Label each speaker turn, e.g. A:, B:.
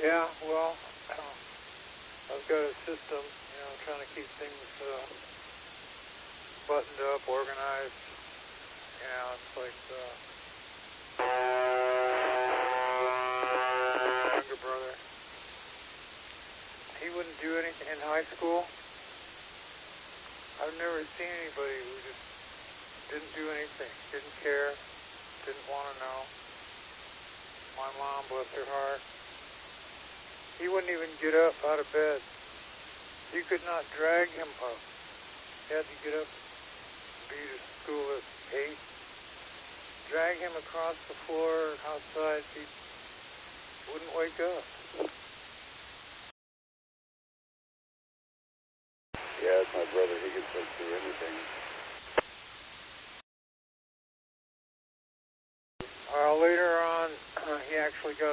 A: Yeah, well, I've got a system, trying to keep things buttoned up, organized. It's like younger brother. He wouldn't do anything in high school. I've never seen anybody who just didn't do anything, didn't care, didn't want to know. My mom, bless her heart, he wouldn't even get up out of bed. You could not drag him up. He had to get up, be to school at 8. Drag him across the floor outside, he wouldn't wake up.
B: Yeah, it's my brother. He can sit through anything.
A: Later on, he actually got